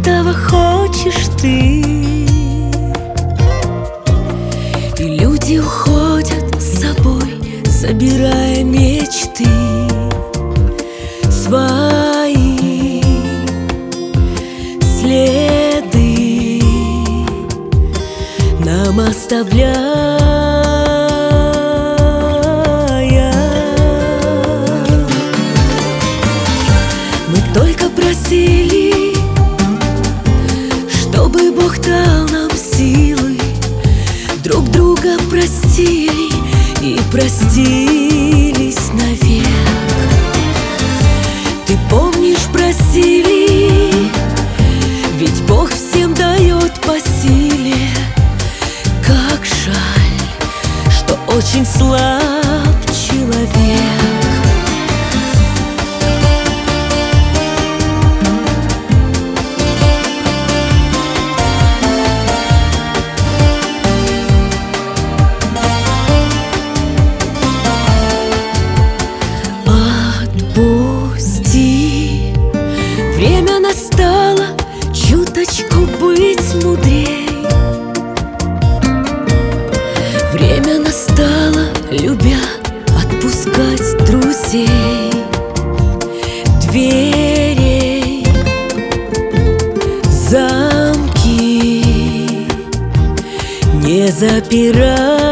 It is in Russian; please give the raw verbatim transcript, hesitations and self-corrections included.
этого хочешь ты. И люди уходят с собой, собирая мечты свои, следы нам оставляя. Мы только просили, чтобы Бог дал нам силы, друг друга простили и простились навек. Ты помнишь, просили, ведь Бог всем дает по силе. Как жаль, что очень слаб человек. Отпусти, время настало чуточку быть мудрей. Время настало, любя, отпускать друзей. Дверей, замки не запирай.